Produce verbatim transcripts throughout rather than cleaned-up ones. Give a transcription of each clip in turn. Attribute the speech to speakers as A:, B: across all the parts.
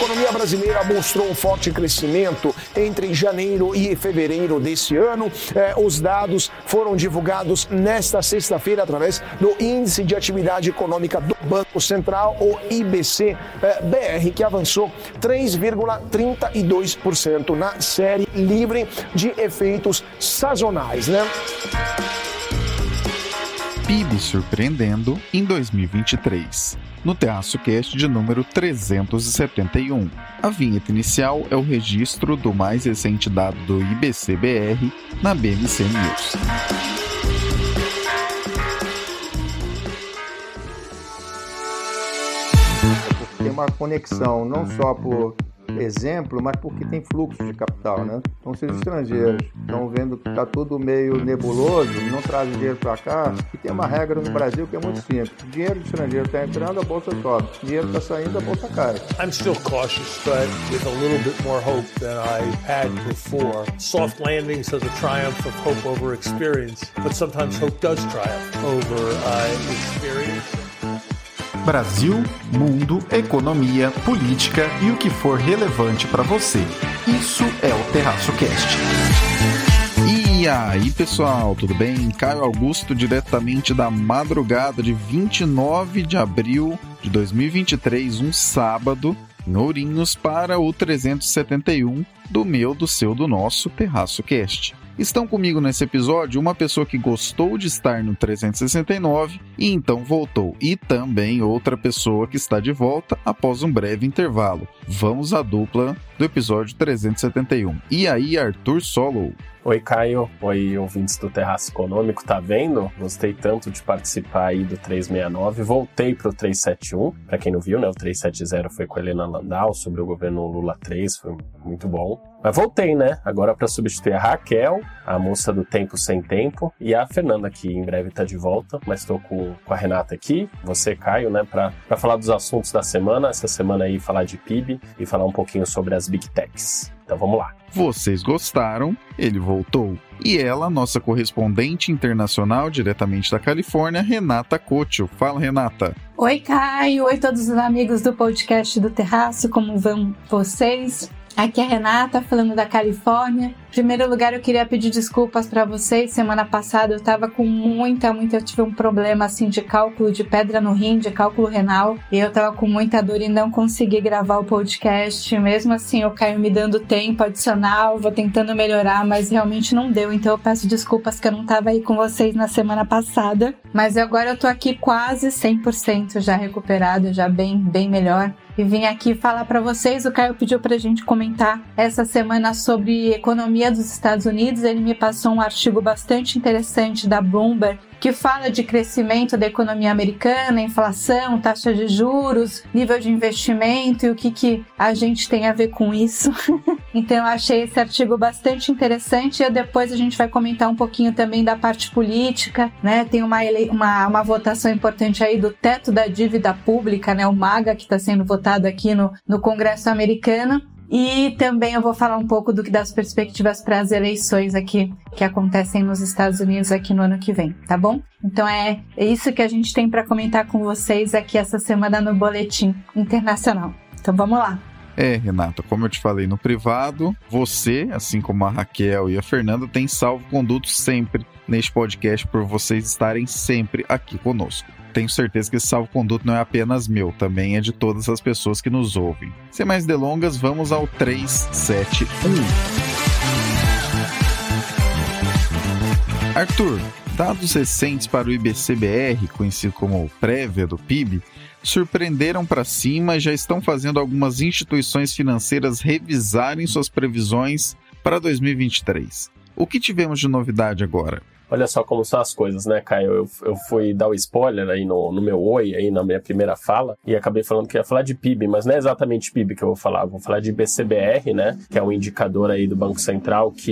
A: economia brasileira mostrou um forte crescimento entre janeiro e fevereiro desse ano. Eh, os dados foram divulgados nesta sexta-feira através do Índice de Atividade Econômica do Banco Central, o I B C B R, que avançou três vírgula trinta e dois por cento na série livre de efeitos sazonais, né?
B: P I B surpreendendo em dois mil e vinte e três. No Terraço Cast de número trezentos e setenta e um. A vinheta inicial é o registro do mais recente dado do I B C B R na B M C News.
C: Tem uma conexão não só por exemplo, mas porque tem fluxo de capital, né? Então, se os estrangeiros estão vendo que está tudo meio nebuloso, não trazem dinheiro para cá, e tem uma regra no Brasil que é muito simples: o dinheiro do estrangeiro está entrando, a bolsa sobe; o dinheiro está saindo, a bolsa cai.
D: I'm still cautious, but with a little bit more hope than I had before. Soft landing says a triumph of hope over experience, but sometimes hope does triumph over uh, experience.
B: Brasil, mundo, economia, política e o que for relevante para você. Isso é o Terraço Cast. E aí, pessoal, tudo bem? Caio Augusto, diretamente da madrugada de vinte e nove de abril de dois mil e vinte e três, um sábado, em Ourinhos, para o trezentos e setenta e um do meu, do seu, do nosso Terraço Cast. Estão comigo nesse episódio uma pessoa que gostou de estar no trezentos e sessenta e nove e então voltou, e também outra pessoa que está de volta após um breve intervalo. Vamos à dupla do episódio trezentos e setenta e um. E aí, Arthur Solo?
E: Oi, Caio. Oi, ouvintes do Terraço Econômico. Tá vendo? Gostei tanto de participar aí do trezentos e sessenta e nove. Voltei pro trezentos e setenta e um. Pra quem não viu, né? O trezentos e setenta foi com a Helena Landau sobre o governo Lula três. Foi muito bom. Mas voltei, né? Agora para substituir a Raquel, a moça do Tempo Sem Tempo, e a Fernanda, que em breve tá de volta, mas tô com, com a Renata aqui, você, Caio, né? Pra, pra falar dos assuntos da semana. Essa semana aí, falar de P I B e falar um pouquinho sobre as Big Techs. Então vamos lá.
B: Vocês gostaram, ele voltou. E ela, nossa correspondente internacional, diretamente da Califórnia, Renata Couto. Fala, Renata.
F: Oi, Caio. Oi, todos os amigos do podcast do Terraço. Como vão vocês? Aqui é a Renata, falando da Califórnia. Em primeiro lugar, eu queria pedir desculpas para vocês. Semana passada eu tava com muita, muita... Eu tive um problema, assim, de cálculo de pedra no rim, de cálculo renal. E eu tava com muita dor e não consegui gravar o podcast. Mesmo assim, eu caio me dando tempo adicional, vou tentando melhorar, mas realmente não deu. Então eu peço desculpas que eu não tava aí com vocês na semana passada. Mas agora eu tô aqui quase cem por cento já recuperado, já bem, bem melhor. E vim aqui falar para vocês. O Caio pediu pra gente comentar essa semana sobre economia dos Estados Unidos. Ele me passou um artigo bastante interessante da Bloomberg que fala de crescimento da economia americana, inflação, taxa de juros, nível de investimento e o que, que a gente tem a ver com isso. Então eu achei esse artigo bastante interessante e depois a gente vai comentar um pouquinho também da parte política, né? Tem uma, ele... uma, uma votação importante aí do teto da dívida pública, né? O MAGA, que está sendo votado aqui no, no Congresso americano. E também eu vou falar um pouco do que das perspectivas para as eleições aqui que acontecem nos Estados Unidos aqui no ano que vem, tá bom? Então é isso que a gente tem para comentar com vocês aqui essa semana no Boletim Internacional. Então vamos lá.
B: É, Renata, como eu te falei no privado, você, assim como a Raquel e a Fernanda, tem salvo-conduto sempre neste podcast por vocês estarem sempre aqui conosco. Tenho certeza que esse salvo-conduto não é apenas meu, também é de todas as pessoas que nos ouvem. Sem mais delongas, vamos ao trezentos e setenta e um. Arthur, dados recentes para o I B C B R, conhecido como prévia do P I B, surpreenderam para cima e já estão fazendo algumas instituições financeiras revisarem suas previsões para dois mil e vinte e três. O que tivemos de novidade agora?
E: Olha só como são as coisas, né, Caio? Eu, eu fui dar o spoiler aí no, no meu oi, aí na minha primeira fala, e acabei falando que ia falar de P I B, mas não é exatamente P I B que eu vou falar, eu vou falar de I B C B R, né, que é um indicador aí do Banco Central que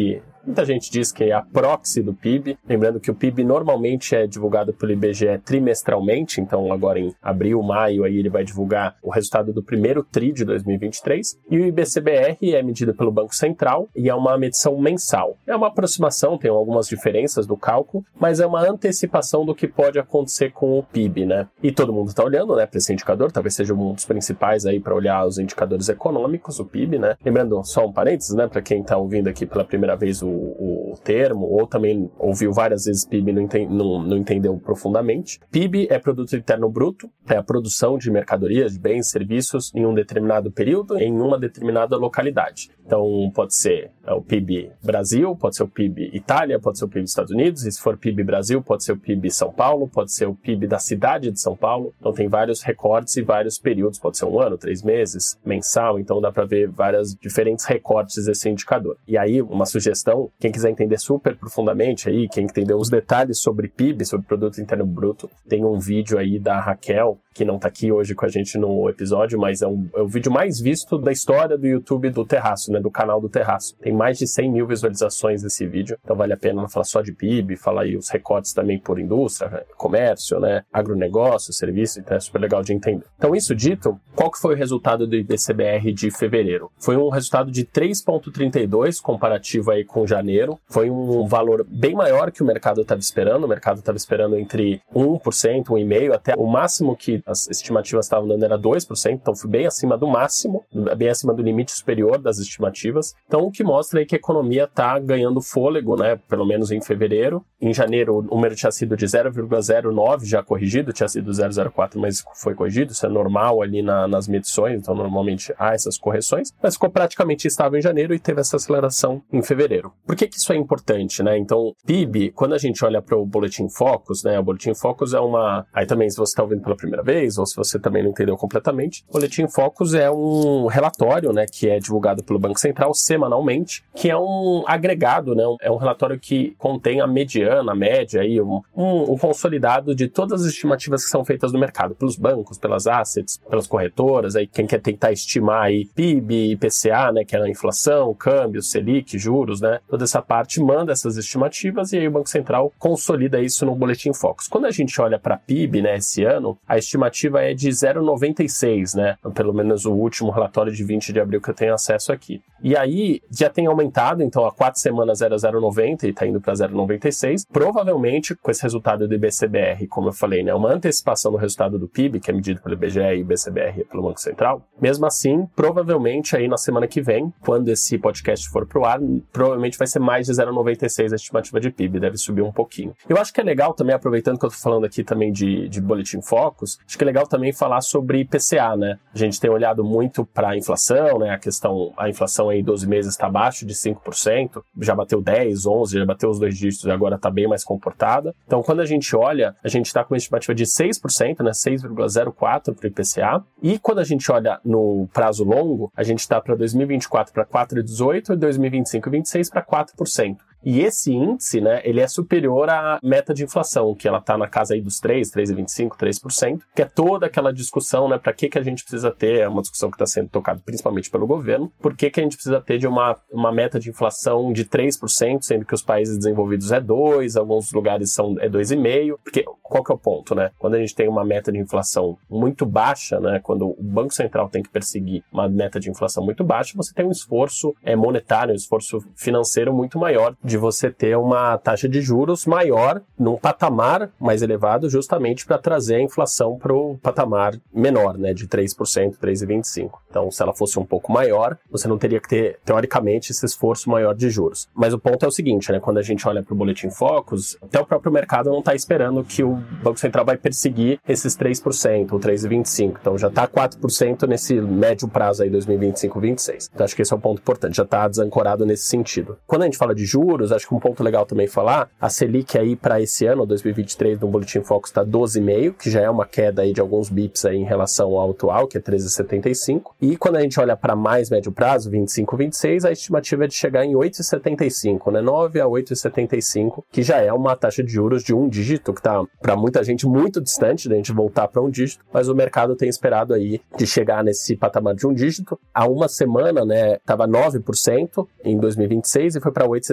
E: Muita gente diz que é a proxy do P I B, lembrando que o P I B normalmente é divulgado pelo I B G E trimestralmente, então agora em abril, maio, aí ele vai divulgar o resultado do primeiro tri de dois mil e vinte e três, e o I B C B R é medido pelo Banco Central e é uma medição mensal. É uma aproximação, tem algumas diferenças do cálculo, mas é uma antecipação do que pode acontecer com o P I B, né? E todo mundo está olhando, né, para esse indicador, talvez seja um dos principais aí para olhar os indicadores econômicos, o P I B, né? Lembrando, só um parênteses, né, para quem está ouvindo aqui pela primeira vez o, o termo, ou também ouviu várias vezes P I B e não, enten- não, não entendeu profundamente. P I B é Produto Interno Bruto, é a produção de mercadorias, de bens, serviços em um determinado período, em uma determinada localidade. Então, pode ser o P I B Brasil, pode ser o P I B Itália, pode ser o P I B Estados Unidos, e se for P I B Brasil, pode ser o P I B São Paulo, pode ser o P I B da cidade de São Paulo. Então, tem vários recortes e vários períodos, pode ser um ano, três meses, mensal, então dá para ver várias diferentes recortes desse indicador. E aí, uma sugestão, quem quiser entender super profundamente aí, quem entender os detalhes sobre P I B, sobre Produto Interno Bruto, tem um vídeo aí da Raquel, que não tá aqui hoje com a gente no episódio, mas é, um, é o vídeo mais visto da história do YouTube do Terraço, né, do canal do Terraço. Tem mais de cem mil visualizações desse vídeo, então vale a pena falar só de P I B, falar aí os recortes também por indústria, comércio, né, agronegócio, serviço, então é super legal de entender. Então, isso dito, qual que foi o resultado do I B C B R de fevereiro? Foi um resultado de três vírgula trinta e dois, comparativo aí com janeiro. Foi um valor bem maior que o mercado estava esperando. O mercado estava esperando entre um por cento, um vírgula cinco por cento, até o máximo que as estimativas estavam dando era dois por cento, então foi bem acima do máximo, bem acima do limite superior das estimativas. Então, o que mostra aí que a economia está ganhando fôlego, né, pelo menos em fevereiro. Em janeiro, o número tinha sido de zero vírgula zero nove, já corrigido, tinha sido zero vírgula zero quatro, mas foi corrigido, isso é normal ali na, nas medições, então normalmente há essas correções, mas ficou praticamente estável em janeiro e teve essa aceleração em fevereiro. Por que que isso é importante, né? Então, P I B, quando a gente olha para o Boletim Focus, né, o Boletim Focus é uma... Aí também, se você está ouvindo pela primeira vez, ou se você também não entendeu completamente, o Boletim Focus é um relatório, né, que é divulgado pelo Banco Central semanalmente, que é um agregado, né, é um relatório que contém a mediana, a média, aí, um, um, um consolidado de todas as estimativas que são feitas no mercado, pelos bancos, pelas assets, pelas corretoras, aí quem quer tentar estimar aí P I B, I P C A, né, que é a inflação, câmbio, Selic, juros, né, toda essa parte manda essas estimativas e aí o Banco Central consolida isso no Boletim Focus. Quando a gente olha para P I B, né, esse ano, a estimativa é de zero vírgula noventa e seis, né, pelo menos o último relatório de vinte de abril que eu tenho acesso aqui. E aí já tem aumentado, então há quatro semanas era zero vírgula noventa e está indo para zero vírgula noventa e seis. Provavelmente, com esse resultado do I B C B R, como eu falei, né, uma antecipação do resultado do P I B, que é medido pelo I B G E e I B C B R pelo Banco Central. Mesmo assim, provavelmente aí na semana que vem, quando esse podcast for pro ar, provavelmente vai ser mais de zero vírgula noventa e seis a estimativa de P I B, deve subir um pouquinho. Eu acho que é legal também, aproveitando que eu tô falando aqui também de, de Boletim Focus, acho que é legal também falar sobre I P C A, né? A gente tem olhado muito para a inflação, né? A questão, a inflação aí em doze meses está abaixo de cinco por cento, já bateu dez, onze, já bateu os dois dígitos e agora está bem mais comportada. Então, quando a gente olha, a gente está com uma estimativa de seis por cento, né? seis vírgula zero quatro por cento para o I P C A. E quando a gente olha no prazo longo, a gente está para dois mil e vinte e quatro para quatro vírgula dezoito e dois mil e vinte e cinco e vinte e seis para quatro por cento. E esse índice, né, ele é superior à meta de inflação, que ela está na casa aí dos três, três vírgula vinte e cinco, três por cento, que é toda aquela discussão, né, para que que a gente precisa ter, é uma discussão que está sendo tocada principalmente pelo governo, por que que a gente precisa ter de uma, uma meta de inflação de três por cento, sendo que os países desenvolvidos é dois por cento, alguns lugares são, é dois vírgula cinco por cento, porque qual que é o ponto, né? Quando a gente tem uma meta de inflação muito baixa, né, quando o Banco Central tem que perseguir uma meta de inflação muito baixa, você tem um esforço é, monetário, um esforço financeiro muito maior de você ter uma taxa de juros maior, num patamar mais elevado, justamente para trazer a inflação para o patamar menor, né, de três por cento, três vírgula vinte e cinco por cento. Então, se ela fosse um pouco maior, você não teria que ter, teoricamente, esse esforço maior de juros. Mas o ponto é o seguinte, né, quando a gente olha para o Boletim Focus, até o próprio mercado não está esperando que o Banco Central vai perseguir esses três por cento ou três vírgula vinte e cinco por cento. Então, já está quatro por cento nesse médio prazo aí, dois mil e vinte e cinco, vinte e seis. Então, acho que esse é um ponto importante, já está desancorado nesse sentido. Quando a gente fala de juros, acho que um ponto legal também falar, a Selic aí para esse ano, dois mil e vinte e três, no Boletim Focus está doze vírgula cinco por cento, que já é uma queda aí de alguns bips aí em relação ao atual, que é treze vírgula setenta e cinco por cento. E quando a gente olha para mais médio prazo, vinte e cinco, vinte e seis, a estimativa é de chegar em oito vírgula setenta e cinco por cento, né? nove a oito vírgula setenta e cinco por cento, que já é uma taxa de juros de um dígito, que está para muita gente muito distante da gente voltar para um dígito, mas o mercado tem esperado aí de chegar nesse patamar de um dígito. Há uma semana, né, estava nove por cento em dois mil e vinte e seis e foi para oito vírgula setenta e cinco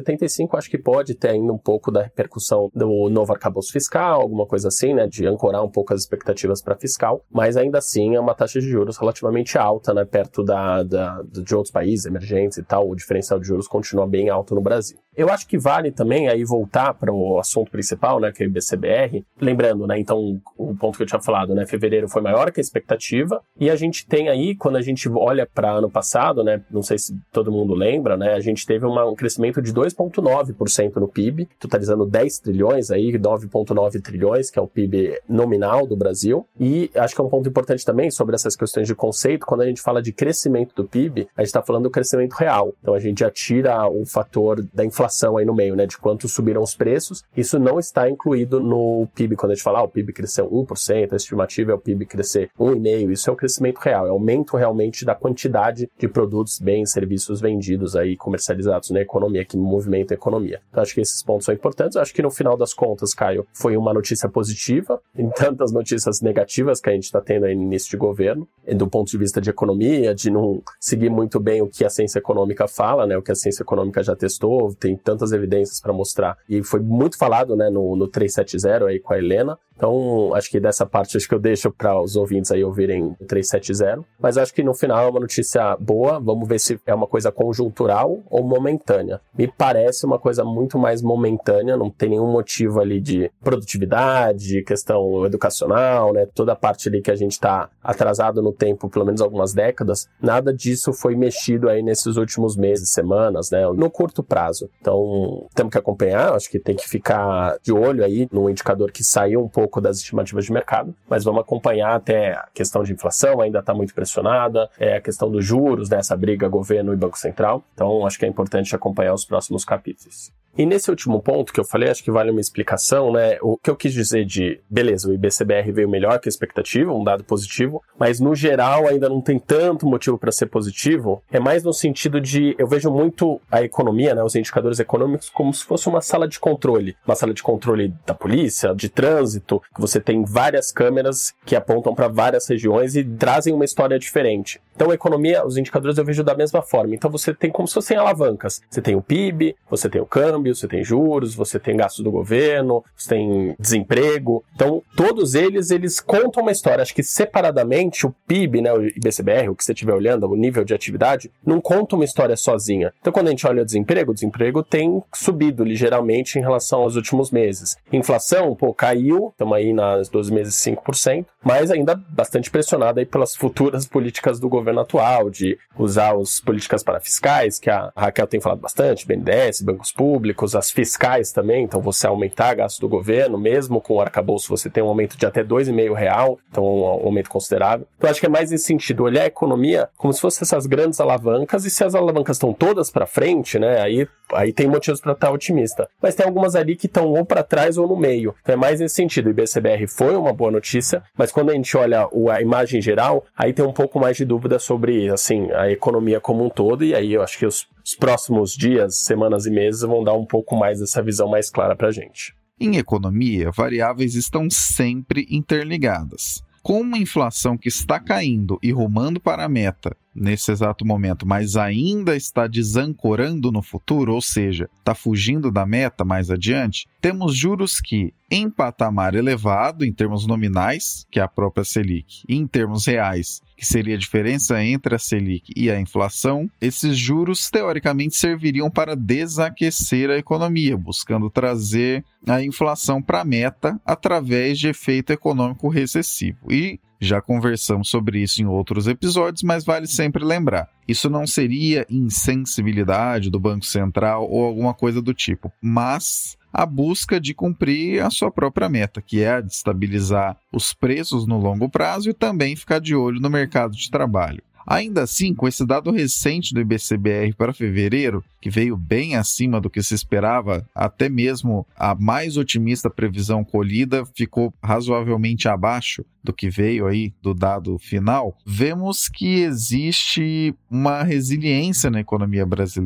E: cinco, acho que pode ter ainda um pouco da repercussão do novo arcabouço fiscal, alguma coisa assim, né, de ancorar um pouco as expectativas para fiscal, mas ainda assim é uma taxa de juros relativamente alta, né, perto da, da, de outros países emergentes e tal. O diferencial de juros continua bem alto no Brasil. Eu acho que vale também aí voltar para o assunto principal, né, que é o I B C B R, lembrando, né, então o ponto que eu tinha falado, né, fevereiro foi maior que a expectativa, e a gente tem aí, quando a gente olha para ano passado, né, não sei se todo mundo lembra, né, a gente teve uma, um crescimento de dois vírgula nove por cento no P I B, totalizando dez trilhões aí, nove vírgula nove trilhões, que é o P I B nominal do Brasil, e acho que é um ponto importante também sobre essas questões de conceito, quando a gente fala de crescimento do P I B, a gente está falando do crescimento real, então a gente já tira o fator da inflação aí no meio, né, de quanto subiram os preços, isso não está incluído no P I B, quando a gente fala, ah, o P I B cresceu um por cento, a estimativa é o P I B crescer um vírgula cinco por cento, isso é o crescimento real, é o aumento realmente da quantidade de produtos, bens, serviços vendidos aí, comercializados na economia, que movimenta a economia. Então acho que esses pontos são importantes, eu acho que no final das contas, Caio, foi uma notícia positiva, em tantas notícias negativas que a gente está tendo aí no início de governo, do ponto de vista de economia, de não seguir muito bem o que a ciência econômica fala, né, o que a ciência econômica já testou, tem tantas evidências para mostrar, e foi muito falado, né, no, no trezentos e setenta aí com a Helena. Então acho que dessa parte acho que eu deixo para os ouvintes aí ouvirem o trezentos e setenta, mas acho que no final é uma notícia boa, vamos ver se é uma coisa conjuntural ou momentânea. Me parece uma coisa muito mais momentânea, não tem nenhum motivo ali de produtividade, questão educacional, né, toda a parte ali que a gente está atrasado no tempo, pelo menos algumas décadas, nada disso foi mexido aí nesses últimos meses, semanas, né, no curto prazo. Então temos que acompanhar, acho que tem que ficar de olho aí no indicador que saiu um pouco das estimativas de mercado, mas vamos acompanhar até a questão de inflação, ainda está muito pressionada, é a questão dos juros, né, essa briga governo e Banco Central, então acho que é importante acompanhar os próximos capítulos. E nesse último ponto que eu falei, acho que vale uma explicação, né? O que eu quis dizer de, beleza, o I B C B R veio melhor que a expectativa, um dado positivo, mas no geral ainda não tem tanto motivo para ser positivo, é mais no sentido de, eu vejo muito a economia, né, os indicadores econômicos como se fosse uma sala de controle, uma sala de controle da polícia, de trânsito, que você tem várias câmeras que apontam para várias regiões e trazem uma história diferente. Então a economia, os indicadores eu vejo da mesma forma, então você tem como se fossem alavancas, você tem o P I B, você tem o câmbio, você tem juros, você tem gastos do governo, você tem desemprego. Então, todos eles, eles contam uma história. Acho que separadamente, o P I B, né, o I B C B R, o que você estiver olhando, o nível de atividade, não conta uma história sozinha. Então, quando a gente olha o desemprego, o desemprego tem subido ligeiramente em relação aos últimos meses. Inflação, pô, caiu, estamos aí nas doze meses cinco por cento, mas ainda bastante pressionada aí pelas futuras políticas do governo atual, de usar as políticas parafiscais, que a Raquel tem falado bastante, B N D E S, bancos públicos, as fiscais também, então você aumentar gasto do governo, mesmo com o arcabouço você tem um aumento de até dois vírgula cinco real, então um aumento considerável. Então acho que é mais nesse sentido, olhar a economia como se fossem essas grandes alavancas, e se as alavancas estão todas para frente, né, aí, aí tem motivos para estar otimista. Mas tem algumas ali que estão ou para trás ou no meio. Então é mais nesse sentido, o I B C B R foi uma boa notícia, mas quando a gente olha a imagem geral, aí tem um pouco mais de dúvida sobre, assim, a economia como um todo, e aí eu acho que os Os próximos dias, semanas e meses vão dar um pouco mais dessa visão mais clara para a gente.
B: Em economia, variáveis estão sempre interligadas. Com uma inflação que está caindo e rumando para a meta nesse exato momento, mas ainda está desancorando no futuro, ou seja, está fugindo da meta mais adiante, temos juros que, em patamar elevado em termos nominais, que é a própria Selic, e em termos reais, que seria a diferença entre a Selic e a inflação, esses juros teoricamente serviriam para desaquecer a economia, buscando trazer a inflação para a meta através de efeito econômico recessivo. E já conversamos sobre isso em outros episódios, mas vale sempre lembrar. Isso não seria insensibilidade do Banco Central ou alguma coisa do tipo, mas a busca de cumprir a sua própria meta, que é a de estabilizar os preços no longo prazo e também ficar de olho no mercado de trabalho. Ainda assim, com esse dado recente do I B C B R para fevereiro, que veio bem acima do que se esperava, até mesmo a mais otimista previsão colhida ficou razoavelmente abaixo do que veio aí do dado final, vemos que existe uma resiliência na economia brasileira.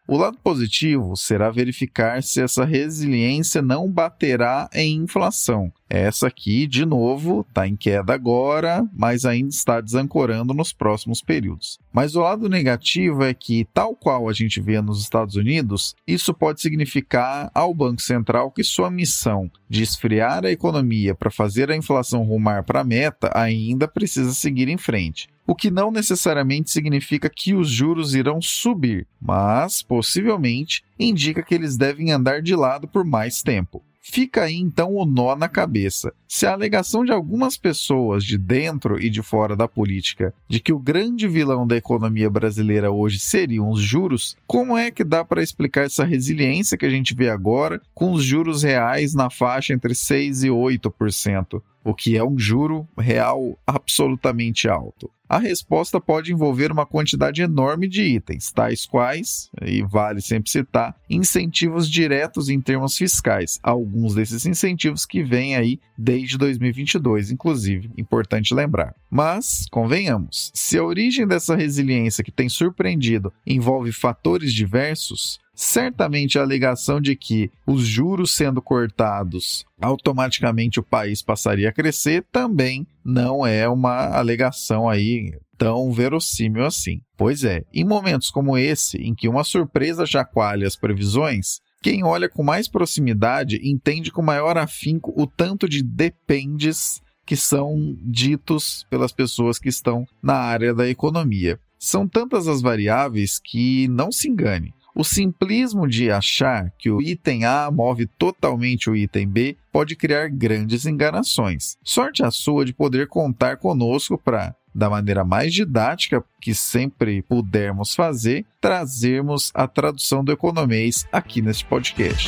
B: O lado positivo será verificar se essa resiliência não baterá em inflação. Essa aqui, de novo, está em queda agora, mas ainda está desancorando nos próximos períodos. Mas o lado negativo é que, tal qual a gente vê nos Estados Unidos, isso pode significar ao Banco Central que sua missão de esfriar a economia para fazer a inflação rumar para a meta ainda precisa seguir em frente. O que não necessariamente significa que os juros irão subir, mas, possivelmente, indica que eles devem andar de lado por mais tempo. Fica aí então o nó na cabeça. Se a alegação de algumas pessoas de dentro e de fora da política de que o grande vilão da economia brasileira hoje seriam os juros, como é que dá para explicar essa resiliência que a gente vê agora com os juros reais na faixa entre seis por cento e oito por cento? O que é um juro real absolutamente alto. A resposta pode envolver uma quantidade enorme de itens, tais quais, e vale sempre citar, incentivos diretos em termos fiscais. Alguns desses incentivos que vêm aí desde dois mil e vinte e dois, inclusive, importante lembrar. Mas, convenhamos, se a origem dessa resiliência que tem surpreendido envolve fatores diversos, certamente a alegação de que os juros sendo cortados, automaticamente o país passaria a crescer, também não é uma alegação aí tão verossímil assim. Pois é, em momentos como esse, em que uma surpresa chacoalha as previsões, quem olha com mais proximidade entende com maior afinco o tanto de dependes que são ditos pelas pessoas que estão na área da economia. São tantas as variáveis que não se engane. O simplismo de achar que o item A move totalmente o item B pode criar grandes enganações. Sorte a sua de poder contar conosco para, da maneira mais didática que sempre pudermos fazer, trazermos a tradução do economês aqui neste podcast.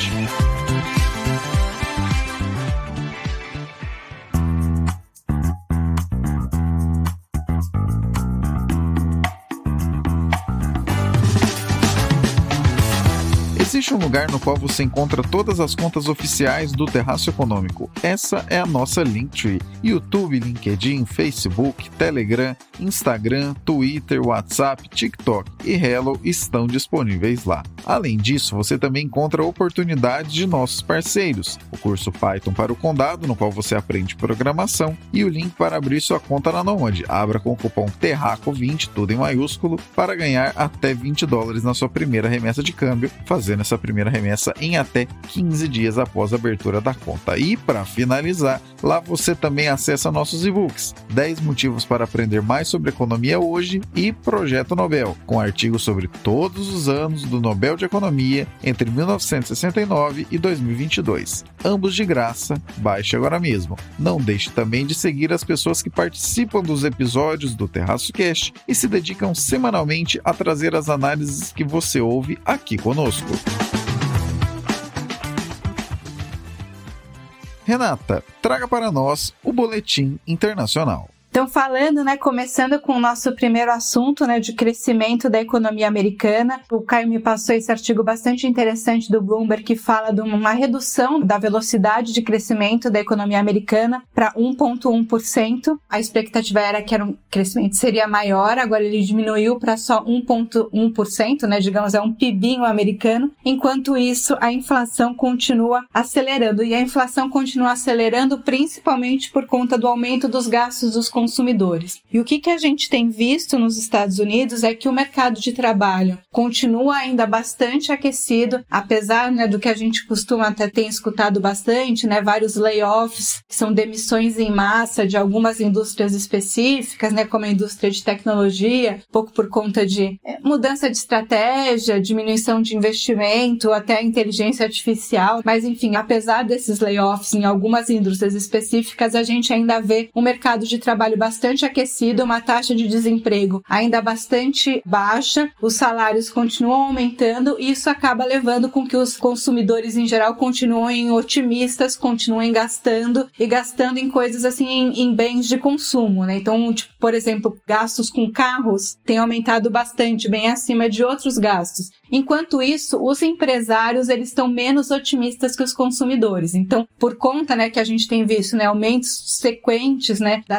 B: Existe um lugar no qual você encontra todas as contas oficiais do Terraço Econômico. Essa é a nossa Linktree. YouTube, LinkedIn, Facebook, Telegram, Instagram, Twitter, WhatsApp, TikTok e Hello estão disponíveis lá. Além disso, você também encontra oportunidades de nossos parceiros. O curso Python para o Condado, no qual você aprende programação, e o link para abrir sua conta na Nomad. Abra com o cupom Terraco vinte, tudo em maiúsculo, para ganhar até vinte dólares na sua primeira remessa de câmbio, fazendo essa primeira remessa em até quinze dias após a abertura da conta. E, para finalizar, lá você também acessa nossos e-books, dez motivos para aprender mais sobre economia hoje e Projeto Nobel, com artigos sobre todos os anos do Nobel de Economia entre mil novecentos e sessenta e nove e dois mil e vinte e dois. Ambos de graça, baixe agora mesmo. Não deixe também de seguir as pessoas que participam dos episódios do Terraço Cast e se dedicam semanalmente a trazer as análises que você ouve aqui conosco. Renata, traga para nós o Boletim Internacional.
F: Então, falando, né, começando com o nosso primeiro assunto, né, de crescimento da economia americana, o Caio me passou esse artigo bastante interessante do Bloomberg que fala de uma redução da velocidade de crescimento da economia americana para um vírgula um por cento. A expectativa era que era um crescimento seria maior, agora ele diminuiu para só um vírgula um por cento, né, digamos, é um pibinho americano. Enquanto isso, a inflação continua acelerando, e a inflação continua acelerando principalmente por conta do aumento dos gastos dos consumidores. consumidores. E o que, que a gente tem visto nos Estados Unidos é que o mercado de trabalho continua ainda bastante aquecido, apesar, né, do que a gente costuma até ter escutado bastante, né, vários layoffs, que são demissões em massa de algumas indústrias específicas, né, como a indústria de tecnologia, pouco por conta de é, mudança de estratégia, diminuição de investimento, até a inteligência artificial. Mas, enfim, apesar desses layoffs em algumas indústrias específicas, a gente ainda vê um mercado de trabalho bastante aquecido, uma taxa de desemprego ainda bastante baixa, os salários continuam aumentando e isso acaba levando com que os consumidores em geral continuem otimistas, continuem gastando e gastando em coisas assim, em, em bens de consumo, né? Então, tipo, por exemplo, gastos com carros têm aumentado bastante, bem acima de outros gastos. Enquanto isso, os empresários eles estão menos otimistas que os consumidores. Então, por conta, né, que a gente tem visto, né, aumentos sequentes, né, da taxa de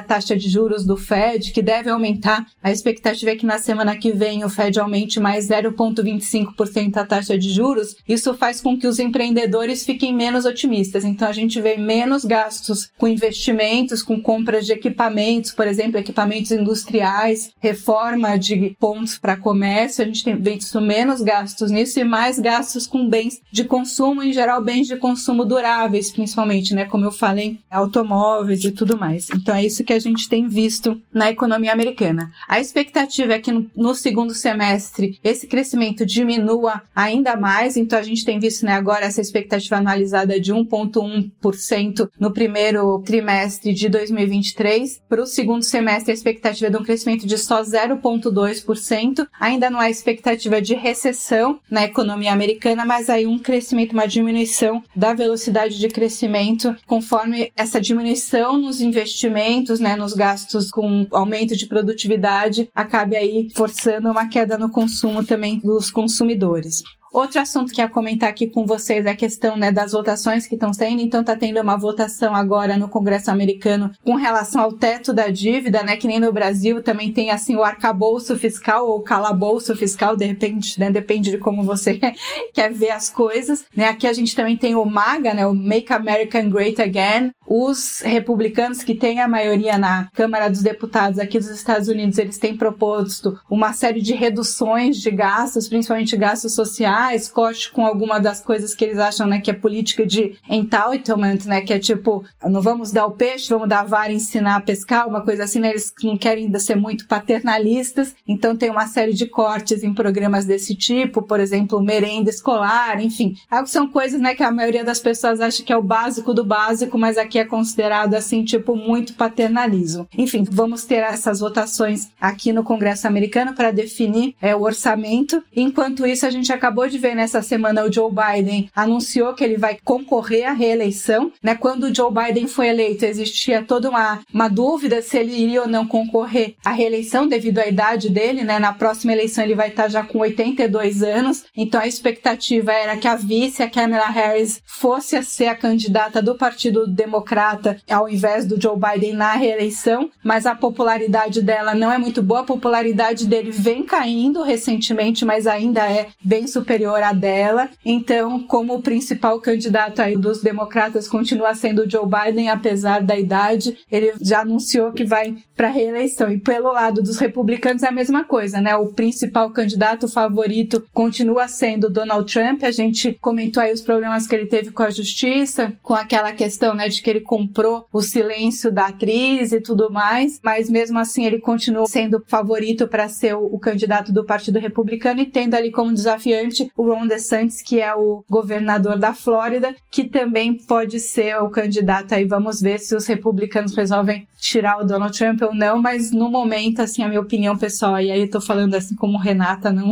F: de juros do Fed, que deve aumentar. A expectativa é que na semana que vem o Fed aumente mais zero vírgula vinte e cinco por cento a taxa de juros. Isso faz com que os empreendedores fiquem menos otimistas. Então a gente vê menos gastos com investimentos, com compras de equipamentos, por exemplo, equipamentos industriais, reforma de pontos para comércio. A gente tem visto menos gastos nisso e mais gastos com bens de consumo, em geral bens de consumo duráveis, principalmente, né? Como eu falei, automóveis e tudo mais. Então é isso que a gente tem visto na economia americana. A expectativa é que no, no segundo semestre esse crescimento diminua ainda mais, então a gente tem visto, né, agora essa expectativa analisada de um vírgula um por cento no primeiro trimestre de dois mil e vinte e três. Para o segundo semestre a expectativa é de um crescimento de só zero vírgula dois por cento. Ainda não há expectativa de recessão na economia americana, mas aí um crescimento, uma diminuição da velocidade de crescimento conforme essa diminuição nos investimentos, né, nos gastos com aumento de produtividade, acabe aí forçando uma queda no consumo também dos consumidores. Outro assunto que eu ia comentar aqui com vocês é a questão, né, das votações que estão saindo. Então está tendo uma votação agora no Congresso americano com relação ao teto da dívida, né, que nem no Brasil também tem assim o arcabouço fiscal ou calabouço fiscal, de repente, né, depende de como você quer ver as coisas, né. Aqui a gente também tem o MAGA, né, o Make America Great Again. Os republicanos que têm a maioria na Câmara dos Deputados aqui dos Estados Unidos, eles têm proposto uma série de reduções de gastos, principalmente gastos sociais, corte com alguma das coisas que eles acham, né, que é política de entitlement, né, que é tipo, não vamos dar o peixe, vamos dar a vara e ensinar a pescar, uma coisa assim, né, eles não querem ainda ser muito paternalistas, então tem uma série de cortes em programas desse tipo, por exemplo, merenda escolar, enfim, são coisas, né, que a maioria das pessoas acha que é o básico do básico, mas aqui é considerado assim, tipo, muito paternalismo. Enfim, vamos ter essas votações aqui no Congresso americano para definir é, o orçamento. Enquanto isso, a gente acabou de ver nessa semana o Joe Biden anunciou que ele vai concorrer à reeleição, né? Quando o Joe Biden foi eleito, existia toda uma, uma dúvida se ele iria ou não concorrer à reeleição devido à idade dele, né? Na próxima eleição ele vai estar já com oitenta e dois anos, então a expectativa era que a vice, a Kamala Harris, fosse a ser a candidata do Partido Democrata ao invés do Joe Biden na reeleição, mas a popularidade dela não é muito boa, a popularidade dele vem caindo recentemente, mas ainda é bem superior à dela, então como o principal candidato aí dos democratas continua sendo o Joe Biden, apesar da idade, ele já anunciou que vai para a reeleição, e pelo lado dos republicanos é a mesma coisa, né? O principal candidato favorito continua sendo Donald Trump. A gente comentou aí os problemas que ele teve com a justiça, com aquela questão, né, de que ele comprou o silêncio da atriz e tudo mais, mas mesmo assim ele continua sendo favorito para ser o, o candidato do Partido Republicano e tendo ali como desafiante o Ron DeSantis, que é o governador da Flórida, que também pode ser o candidato aí. Vamos ver se os republicanos resolvem tirar o Donald Trump ou não, mas no momento, assim, a minha opinião pessoal, e aí eu tô falando assim como Renata, não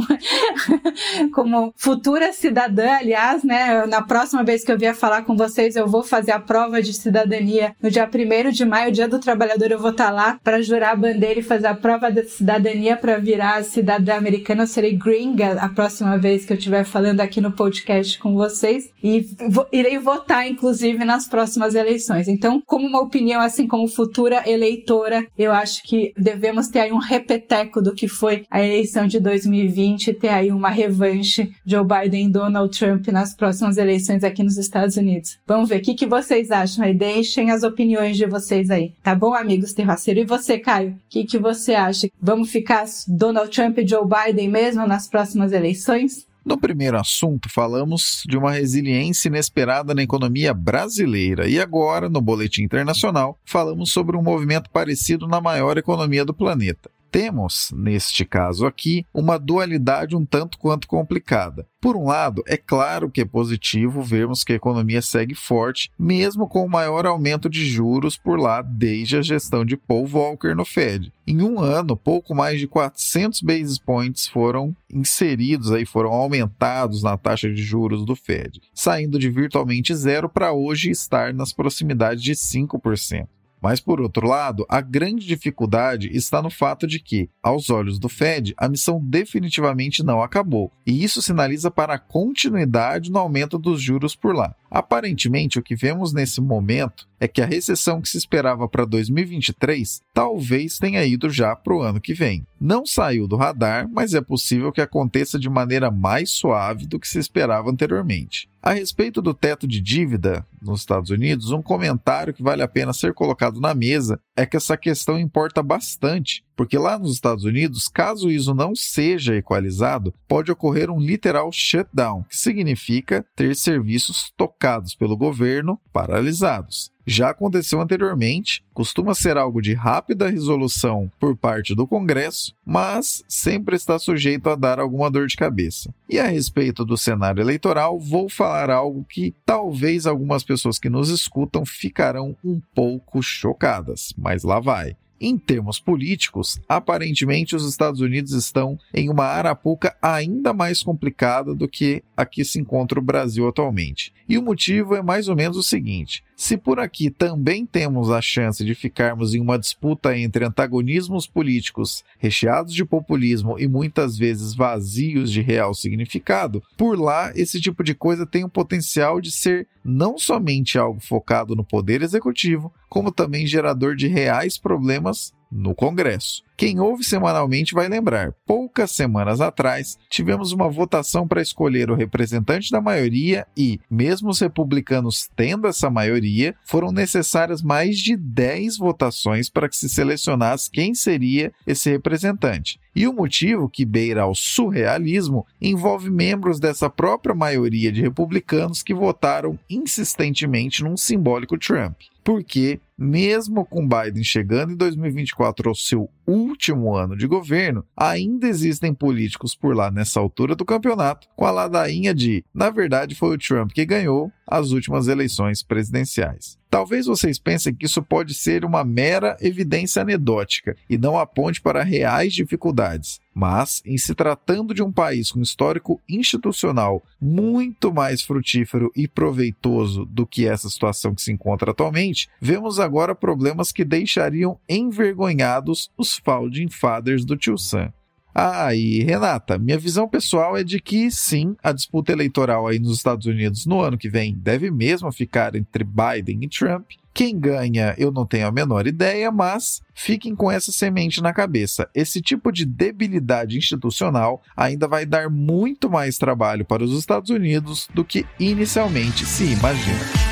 F: como futura cidadã, aliás, né, na próxima vez que eu vier falar com vocês, eu vou fazer a prova de cidadania no dia primeiro de maio, dia do trabalhador, eu vou estar lá para jurar a bandeira e fazer a prova da cidadania para virar cidadã americana. Eu serei gringa a próxima vez que eu estiver falando aqui no podcast com vocês e vou, irei votar, inclusive, nas próximas eleições. Então, como uma opinião, assim, como futura eleitora, eu acho que devemos ter aí um repeteco do que foi a eleição de dois mil e vinte e ter aí uma revanche Joe Biden e Donald Trump nas próximas eleições aqui nos Estados Unidos. Vamos ver o que, que vocês acham aí. Deixem as opiniões de vocês aí, tá bom, amigos terraceiros? E você, Caio, o que, que você acha? Vamos ficar Donald Trump e Joe Biden mesmo nas próximas eleições?
B: No primeiro assunto, falamos de uma resiliência inesperada na economia brasileira e agora, no Boletim Internacional, falamos sobre um movimento parecido na maior economia do planeta. Temos, neste caso aqui, uma dualidade um tanto quanto complicada. Por um lado, é claro que é positivo vermos que a economia segue forte, mesmo com o maior aumento de juros por lá desde a gestão de Paul Volcker no Fed. Em um ano, pouco mais de quatrocentos basis points foram inseridos, aí, foram aumentados na taxa de juros do Fed, saindo de virtualmente zero para hoje estar nas proximidades de cinco por cento. Mas, por outro lado, a grande dificuldade está no fato de que, aos olhos do Fed, a missão definitivamente não acabou, e isso sinaliza para a continuidade no aumento dos juros por lá. Aparentemente, o que vemos nesse momento é que a recessão que se esperava para dois mil e vinte e três talvez tenha ido já para o ano que vem. Não saiu do radar, mas é possível que aconteça de maneira mais suave do que se esperava anteriormente. A respeito do teto de dívida nos Estados Unidos, um comentário que vale a pena ser colocado na mesa é que essa questão importa bastante, porque lá nos Estados Unidos, caso isso não seja equalizado, pode ocorrer um literal shutdown, que significa ter serviços tocados pelo governo paralisados. Já aconteceu anteriormente, costuma ser algo de rápida resolução por parte do Congresso, mas sempre está sujeito a dar alguma dor de cabeça. E a respeito do cenário eleitoral, vou falar algo que talvez algumas pessoas que nos escutam ficarão um pouco chocadas, mas lá vai. Em termos políticos, aparentemente os Estados Unidos estão em uma arapuca ainda mais complicada do que a que se encontra o Brasil atualmente. E o motivo é mais ou menos o seguinte: se por aqui também temos a chance de ficarmos em uma disputa entre antagonismos políticos recheados de populismo e muitas vezes vazios de real significado, por lá esse tipo de coisa tem o potencial de ser não somente algo focado no poder executivo, como também gerador de reais problemas no Congresso. Quem ouve semanalmente vai lembrar, poucas semanas atrás, tivemos uma votação para escolher o representante da maioria e, mesmo os republicanos tendo essa maioria, foram necessárias mais de dez votações para que se selecionasse quem seria esse representante. E o motivo, que beira ao surrealismo, envolve membros dessa própria maioria de republicanos que votaram insistentemente num simbólico Trump. Porque, mesmo com Biden chegando em dois mil e vinte e quatro ao seu último ano de governo, ainda existem políticos por lá nessa altura do campeonato com a ladainha de, na verdade foi o Trump que ganhou as últimas eleições presidenciais. Talvez vocês pensem que isso pode ser uma mera evidência anedótica e não aponte para reais dificuldades. Mas, em se tratando de um país com histórico institucional muito mais frutífero e proveitoso do que essa situação que se encontra atualmente, vemos agora problemas que deixariam envergonhados os Founding Fathers do Tio Sam. Ah, e Renata, minha visão pessoal é de que sim, a disputa eleitoral aí nos Estados Unidos no ano que vem deve mesmo ficar entre Biden e Trump. Quem ganha eu não tenho a menor ideia, mas fiquem com essa semente na cabeça. Esse tipo de debilidade institucional ainda vai dar muito mais trabalho para os Estados Unidos do que inicialmente se imagina.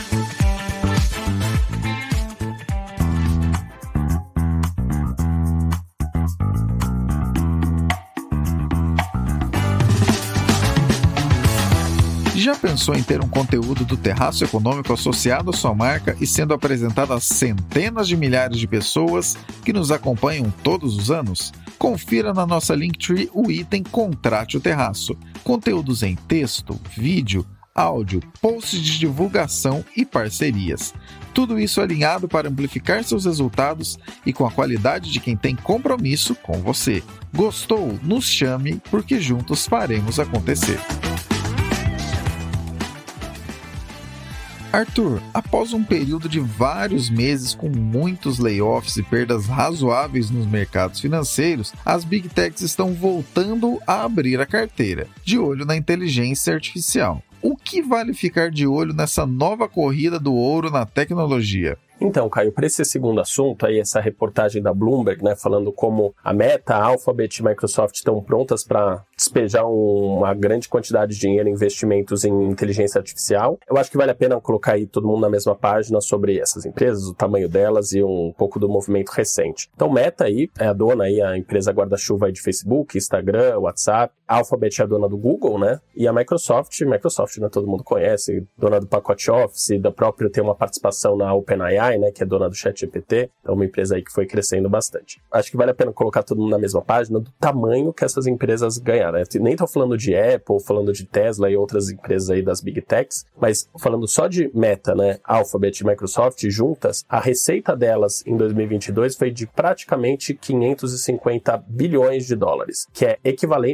B: Já pensou em ter um conteúdo do Terraço Econômico associado à sua marca e sendo apresentado a centenas de milhares de pessoas que nos acompanham todos os anos? Confira na nossa Linktree o item Contrate o Terraço. Conteúdos em texto, vídeo, áudio, posts de divulgação e parcerias. Tudo isso alinhado para amplificar seus resultados e com a qualidade de quem tem compromisso com você. Gostou? Nos chame, porque juntos faremos acontecer. Arthur, após um período de vários meses com muitos layoffs e perdas razoáveis nos mercados financeiros, as Big Techs estão voltando a abrir a carteira, de olho na inteligência artificial. O que vale ficar de olho nessa nova corrida do ouro na tecnologia?
E: Então, Caio, para esse segundo assunto, aí essa reportagem da Bloomberg, né, falando como a Meta, a Alphabet e a Microsoft estão prontas para despejar um, uma grande quantidade de dinheiro em investimentos em inteligência artificial. Eu acho que vale a pena colocar aí todo mundo na mesma página sobre essas empresas, o tamanho delas e um pouco do movimento recente. Então, Meta aí é a dona aí, a empresa guarda-chuva aí de Facebook, Instagram, WhatsApp. A Alphabet é a dona do Google, né? E a Microsoft, Microsoft, né, todo mundo conhece, dona do pacote Office, da própria tem uma participação na OpenAI, né, que é dona do ChatGPT, então uma empresa aí que foi crescendo bastante. Acho que vale a pena colocar todo mundo na mesma página do tamanho que essas empresas ganharam, né? Nem tô falando de Apple, falando de Tesla e outras empresas aí das Big Techs, mas falando só de Meta, né, Alphabet e Microsoft juntas, a receita delas em dois mil e vinte e dois foi de praticamente quinhentos e cinquenta bilhões de dólares, que é equivalente ao P I B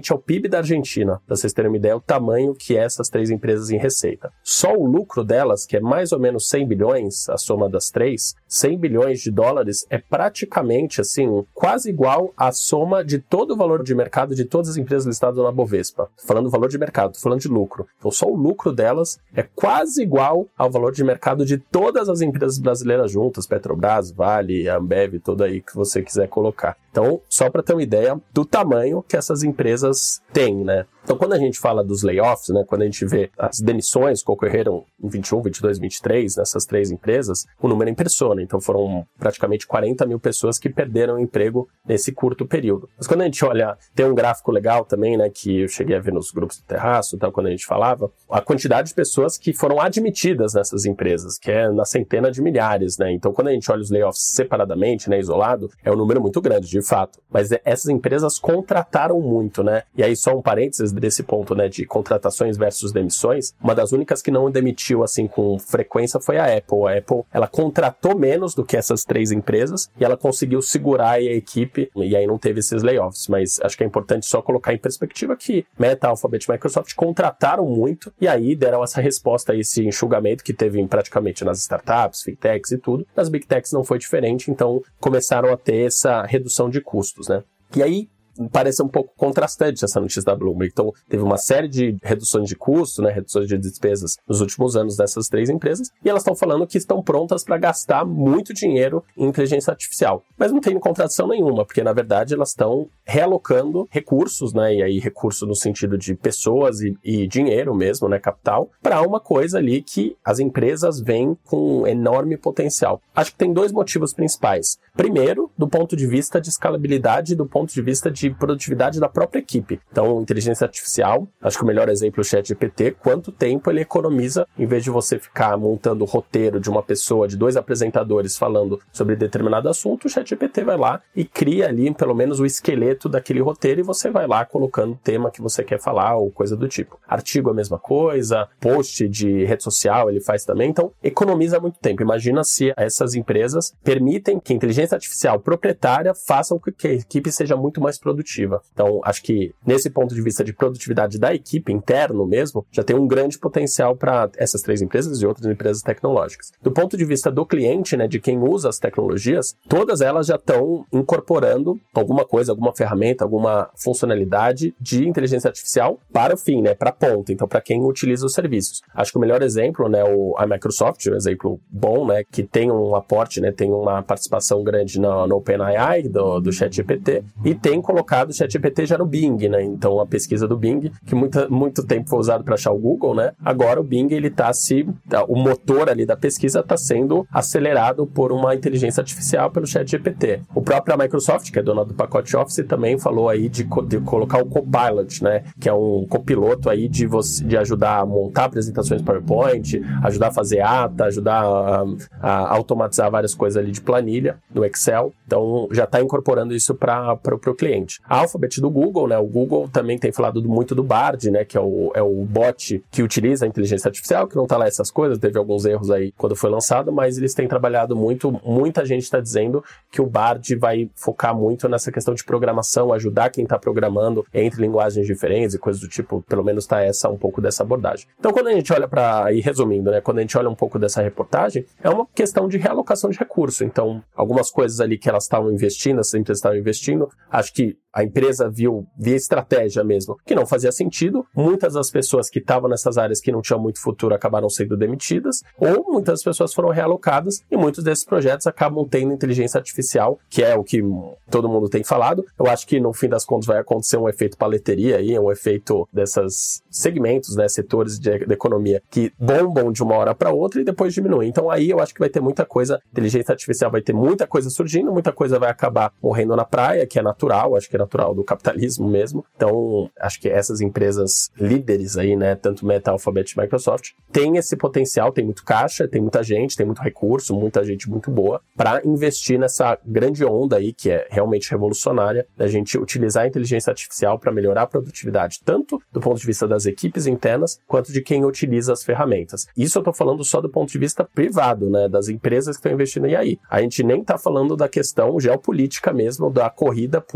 E: I B da Argentina, para vocês terem uma ideia, o tamanho que é essas três empresas em receita. Só o lucro delas, que é mais ou menos cem bilhões, a soma das três, cem bilhões de dólares é praticamente, assim, quase igual à soma de todo o valor de mercado de todas as empresas listadas na Bovespa. Tô falando do valor de mercado, tô falando de lucro. Então só o lucro delas é quase igual ao valor de mercado de todas as empresas brasileiras juntas, Petrobras, Vale, Ambev, tudo aí que você quiser colocar. Então, só para ter uma ideia do tamanho que essas empresas têm, né? Então, quando a gente fala dos layoffs, né, quando a gente vê as demissões que ocorreram em vinte e um, vinte e dois, vinte e três, nessas três empresas, o número impressiona. Então, foram praticamente quarenta mil pessoas que perderam o emprego nesse curto período. Mas quando a gente olha, tem um gráfico legal também, né, que eu cheguei a ver nos grupos do Terraço, tal, quando a gente falava, a quantidade de pessoas que foram admitidas nessas empresas, que é na centena de milhares, né? Então, quando a gente olha os layoffs separadamente, né, isolado, é um número muito grande, de fato. Mas essas empresas contrataram muito, né? E aí, só um parênteses desse ponto, né, de contratações versus demissões, uma das únicas que não demitiu, assim, com frequência foi a Apple. A Apple, ela contratou menos do que essas três empresas e ela conseguiu segurar a equipe e aí não teve esses layoffs. Mas acho que é importante só colocar em perspectiva que Meta, Alphabet e Microsoft contrataram muito e aí deram essa resposta a esse enxugamento que teve praticamente nas startups, fintechs e tudo. Nas big techs não foi diferente, então começaram a ter essa redução de custos, né? E aí, parece um pouco contrastante essa notícia da Bloomberg. Então, teve uma série de reduções de custos, né, reduções de despesas nos últimos anos dessas três empresas, e elas estão falando que estão prontas para gastar muito dinheiro em inteligência artificial. Mas não tem contradição nenhuma, porque, na verdade, elas estão realocando recursos, né, e aí recurso no sentido de pessoas e, e dinheiro mesmo, né, capital, para uma coisa ali que as empresas veem com um enorme potencial. Acho que tem dois motivos principais. Primeiro, do ponto de vista de escalabilidade, do ponto de vista de produtividade da própria equipe. Então, inteligência artificial, acho que o melhor exemplo é o ChatGPT, quanto tempo ele economiza, em vez de você ficar montando o roteiro de uma pessoa, de dois apresentadores falando sobre determinado assunto, o ChatGPT vai lá e cria ali pelo menos o esqueleto daquele roteiro e você vai lá colocando o tema que você quer falar ou coisa do tipo. Artigo é a mesma coisa, post de rede social ele faz também, então economiza muito tempo. Imagina se essas empresas permitem que a inteligência artificial proprietária faça com que a equipe seja muito mais produtiva. Produtiva. Então, acho que nesse ponto de vista de produtividade da equipe interno mesmo, já tem um grande potencial para essas três empresas e outras empresas tecnológicas. Do ponto de vista do cliente, né, de quem usa as tecnologias, todas elas já estão incorporando alguma coisa, alguma ferramenta, alguma funcionalidade de inteligência artificial para o fim, né, para a ponta, então para quem utiliza os serviços. Acho que o melhor exemplo, né, o, a Microsoft, um exemplo bom, né, que tem um aporte, né, tem uma participação grande no, no OpenAI, do, do ChatGPT, e tem colocado o ChatGPT já no Bing, né? Então, a pesquisa do Bing, que muita, muito tempo foi usado para achar o Google, né? Agora o Bing, ele tá se... o motor ali da pesquisa está sendo acelerado por uma inteligência artificial pelo ChatGPT. O próprio Microsoft, que é dona do pacote Office, também falou aí de, de colocar o Copilot, né? Que é um copiloto aí de, você, de ajudar a montar apresentações PowerPoint, ajudar a fazer ata, ajudar a, a automatizar várias coisas ali de planilha no Excel. Então, já está incorporando isso para o cliente. A Alphabet do Google, né? O Google também tem falado muito do Bard, né? Que é o, é o bot que utiliza a inteligência artificial, que não tá lá essas coisas, teve alguns erros aí quando foi lançado, mas eles têm trabalhado muito, muita gente está dizendo que o Bard vai focar muito nessa questão de programação, ajudar quem está programando entre linguagens diferentes e coisas do tipo, pelo menos tá essa, um pouco dessa abordagem. Então, quando a gente olha para, e resumindo, né? Quando a gente olha um pouco dessa reportagem, é uma questão de realocação de recurso. Então, algumas coisas ali que elas estavam investindo, as empresas estavam investindo, acho que a empresa viu, via estratégia mesmo, que não fazia sentido. Muitas das pessoas que estavam nessas áreas que não tinham muito futuro acabaram sendo demitidas, ou muitas pessoas foram realocadas, e muitos desses projetos acabam tendo inteligência artificial, que é o que todo mundo tem falado. Eu acho que no fim das contas vai acontecer um efeito paleteria aí, um efeito desses segmentos, né, setores de, de economia que bombam de uma hora para outra e depois diminuem. Então aí eu acho que vai ter muita coisa, inteligência artificial vai ter muita coisa surgindo, muita coisa vai acabar morrendo na praia, que é natural, acho que é natural do capitalismo mesmo. Então, acho que essas empresas líderes aí, né, tanto Meta, Alphabet e Microsoft, têm esse potencial, tem muito caixa, tem muita gente, tem muito recurso, muita gente muito boa para investir nessa grande onda aí, que é realmente revolucionária, da gente utilizar a inteligência artificial para melhorar a produtividade, tanto do ponto de vista das equipes internas, quanto de quem utiliza as ferramentas. Isso eu estou falando só do ponto de vista privado, né, das empresas que estão investindo em A I. A gente nem está falando da questão geopolítica mesmo, da corrida por investimento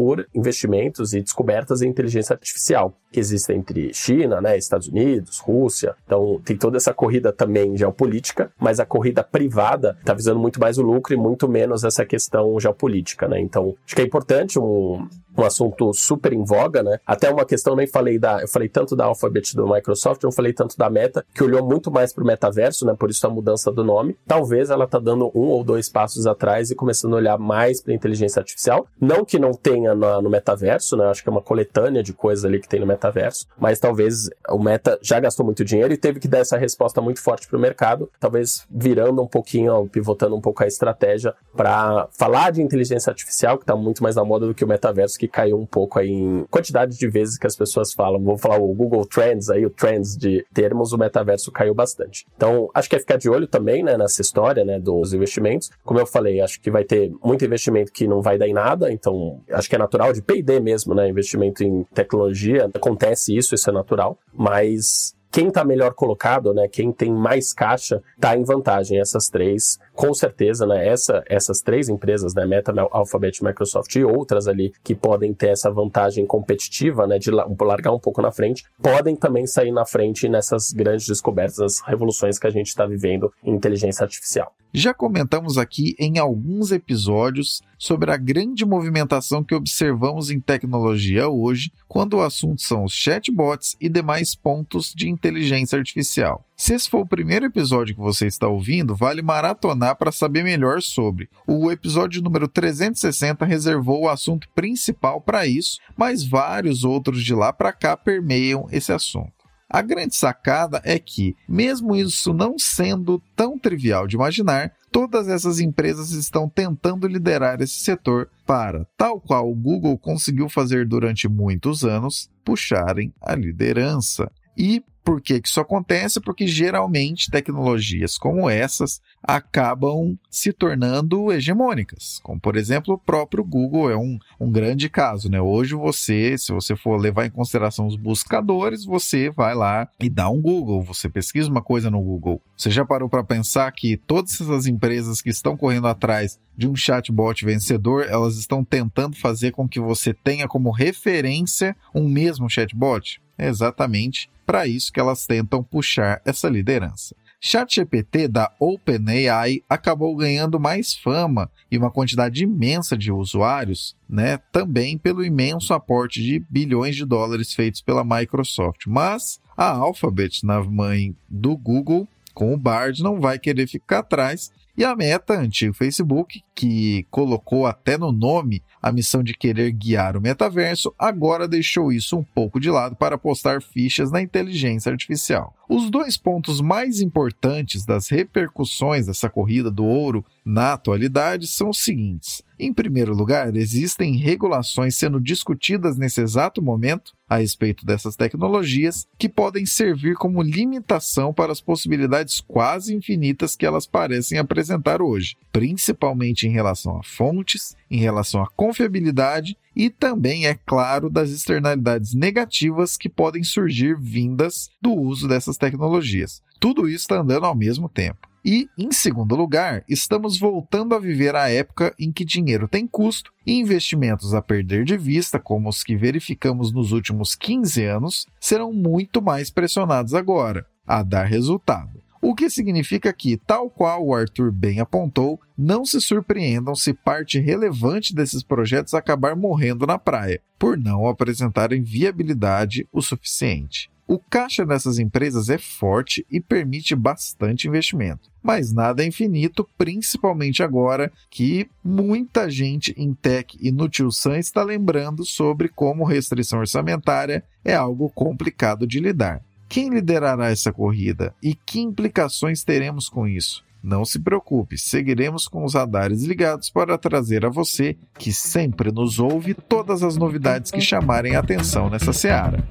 E: investimentos e descobertas em inteligência artificial, que existem entre China, né, Estados Unidos, Rússia. Então, tem toda essa corrida também geopolítica, mas a corrida privada está visando muito mais o lucro e muito menos essa questão geopolítica, né? Então, acho que é importante um... um assunto super em voga, né? Até uma questão, nem falei da... Eu falei tanto da Alphabet do Microsoft, não falei tanto da Meta, que olhou muito mais para o metaverso, né? Por isso a mudança do nome. Talvez ela tá dando um ou dois passos atrás e começando a olhar mais para a inteligência artificial. Não que não tenha na, no metaverso, né? Acho que é uma coletânea de coisas ali que tem no metaverso, mas talvez o Meta já gastou muito dinheiro e teve que dar essa resposta muito forte para o mercado, talvez virando um pouquinho, ó, pivotando um pouco a estratégia para falar de inteligência artificial, que está muito mais na moda do que o metaverso, que caiu um pouco aí em quantidade de vezes que as pessoas falam. Vou falar o Google Trends aí, o Trends de termos, o metaverso caiu bastante. Então, acho que é ficar de olho também, né, nessa história, né, dos investimentos. Como eu falei, acho que vai ter muito investimento que não vai dar em nada, então acho que é natural de P e D mesmo, né, investimento em tecnologia, acontece isso, isso é natural, mas quem está melhor colocado, né, quem tem mais caixa, está em vantagem. Essas três, com certeza, né, essa, essas três empresas, né, Meta, Alphabet, Microsoft e outras ali que podem ter essa vantagem competitiva, né, de largar um pouco na frente, podem também sair na frente nessas grandes descobertas, as revoluções que a gente está vivendo em inteligência artificial.
B: Já comentamos aqui em alguns episódios sobre a grande movimentação que observamos em tecnologia hoje, quando o assunto são os chatbots e demais pontos de inteligência artificial. Se esse for o primeiro episódio que você está ouvindo, vale maratonar para saber melhor sobre. O episódio número trezentos e sessenta reservou o assunto principal para isso, mas vários outros de lá para cá permeiam esse assunto. A grande sacada é que, mesmo isso não sendo tão trivial de imaginar, todas essas empresas estão tentando liderar esse setor para, tal qual o Google conseguiu fazer durante muitos anos, puxarem a liderança. E por que isso acontece? Porque geralmente tecnologias como essas acabam se tornando hegemônicas, como por exemplo o próprio Google é um, um grande caso, né? Hoje você, se você for levar em consideração os buscadores, você vai lá e dá um Google, você pesquisa uma coisa no Google. Você já parou para pensar que todas essas empresas que estão correndo atrás de um chatbot vencedor, elas estão tentando fazer com que você tenha como referência um mesmo chatbot? É exatamente para isso que elas tentam puxar essa liderança. ChatGPT da OpenAI acabou ganhando mais fama e uma quantidade imensa de usuários, né, também pelo imenso aporte de bilhões de dólares feitos pela Microsoft. Mas a Alphabet, na mãe do Google, com o Bard, não vai querer ficar atrás. E a Meta, antigo Facebook, que colocou até no nome a missão de querer guiar o metaverso, agora deixou isso um pouco de lado para apostar fichas na inteligência artificial. Os dois pontos mais importantes das repercussões dessa corrida do ouro na atualidade são os seguintes. Em primeiro lugar, existem regulações sendo discutidas nesse exato momento a respeito dessas tecnologias que podem servir como limitação para as possibilidades quase infinitas que elas parecem apresentar hoje, principalmente em relação a fontes, em relação à confiabilidade e também, é claro, das externalidades negativas que podem surgir vindas do uso dessas tecnologias. Tudo isso está andando ao mesmo tempo. E, em segundo lugar, estamos voltando a viver a época em que dinheiro tem custo e investimentos a perder de vista, como os que verificamos nos últimos quinze anos, serão muito mais pressionados agora a dar resultado. O que significa que, tal qual o Arthur bem apontou, não se surpreendam se parte relevante desses projetos acabar morrendo na praia, por não apresentarem viabilidade o suficiente. O caixa dessas empresas é forte e permite bastante investimento, mas nada é infinito, principalmente agora que muita gente em tech e no Tio Sam está lembrando sobre como restrição orçamentária é algo complicado de lidar. Quem liderará essa corrida e que implicações teremos com isso? Não se preocupe, seguiremos com os radares ligados para trazer a você, que sempre nos ouve, todas as novidades que chamarem a atenção nessa seara.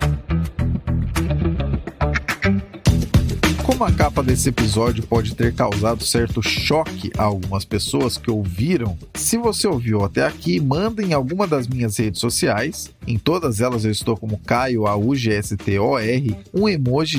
B: Como a capa desse episódio pode ter causado certo choque a algumas pessoas que ouviram, se você ouviu até aqui, manda em alguma das minhas redes sociais, em todas elas eu estou como Caio A U G S T O R, um emoji de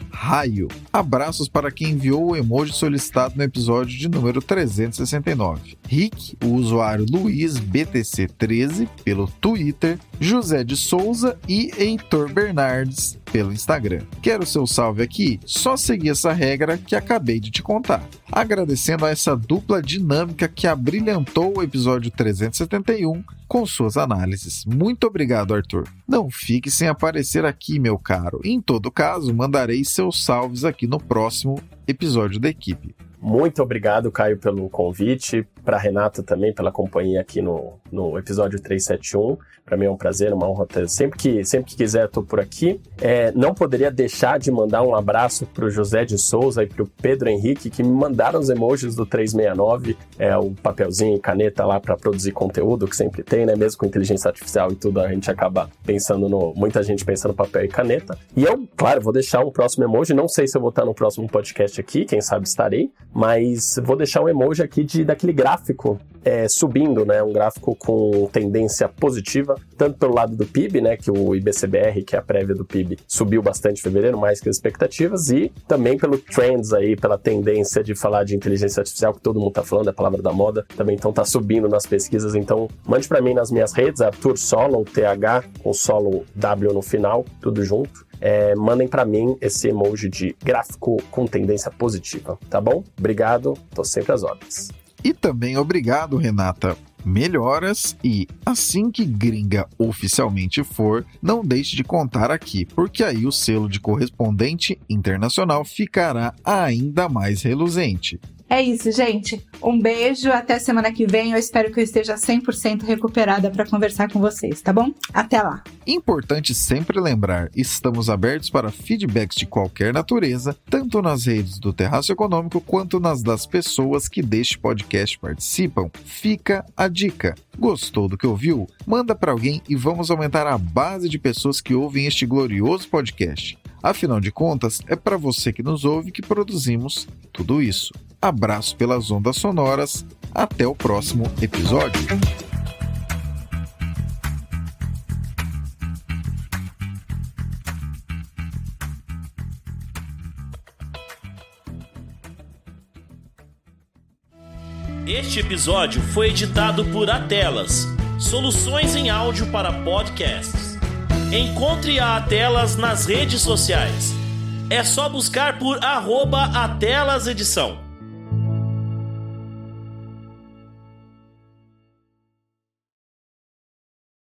B: Raio. Abraços para quem enviou o emoji solicitado no episódio de número trezentos e sessenta e nove. Rick, o usuário Luiz B T C treze pelo Twitter, José de Souza e Heitor Bernardes pelo Instagram. Quero seu salve aqui? Só seguir essa regra que acabei de te contar. Agradecendo a essa dupla dinâmica que abrilhantou o episódio trezentos e setenta e um com suas análises. Muito obrigado, Arthur. Não fique sem aparecer aqui, meu caro. Em todo caso, mandarei seus salves aqui no próximo episódio da equipe.
E: Muito obrigado, Caio, pelo convite. Para a Renata também, pela companhia aqui no, no episódio trezentos e setenta e um. Para mim é um prazer, uma honra ter. Sempre que, sempre que quiser, estou por aqui. É, não poderia deixar de mandar um abraço para o José de Souza e para o Pedro Henrique, que me mandaram os emojis do trezentos e sessenta e nove, é, o papelzinho e caneta lá para produzir conteúdo, que sempre tem, né? Mesmo com inteligência artificial e tudo, a gente acaba pensando no... Muita gente pensa no papel e caneta. E eu, claro, vou deixar um próximo emoji. Não sei se eu vou estar no próximo podcast aqui, quem sabe estarei, mas vou deixar um emoji aqui de, daquele gráfico é, subindo, né? Um gráfico com tendência positiva, tanto pelo lado do P I B, né? Que o I B C B R, que é a prévia do P I B, subiu bastante em fevereiro, mais que as expectativas, e também pelo trends aí, pela tendência de falar de inteligência artificial, que todo mundo tá falando, é a palavra da moda, também então tá subindo nas pesquisas. Então, mande pra mim nas minhas redes, Arthur Solo, T H, com Solo W no final, tudo junto. É, mandem pra mim esse emoji de gráfico com tendência positiva, tá bom? Obrigado, tô sempre às ordens.
B: E também obrigado, Renata. Melhoras e, assim que gringa oficialmente for, não deixe de contar aqui, porque aí o selo de correspondente internacional ficará ainda mais reluzente.
F: É isso, gente. Um beijo, até semana que vem. Eu espero que eu esteja cem por cento recuperada para conversar com vocês, tá bom? Até lá.
B: Importante sempre lembrar, estamos abertos para feedbacks de qualquer natureza, tanto nas redes do Terraço Econômico quanto nas das pessoas que deste podcast participam. Fica a dica. Gostou do que ouviu? Manda para alguém e vamos aumentar a base de pessoas que ouvem este glorioso podcast. Afinal de contas, é para você que nos ouve que produzimos tudo isso. Abraço pelas ondas sonoras. Até o próximo episódio.
G: Este episódio foi editado por Atelas, soluções em áudio para podcasts. Encontre a Atelas nas redes sociais. É só buscar por arroba Atelas Edição.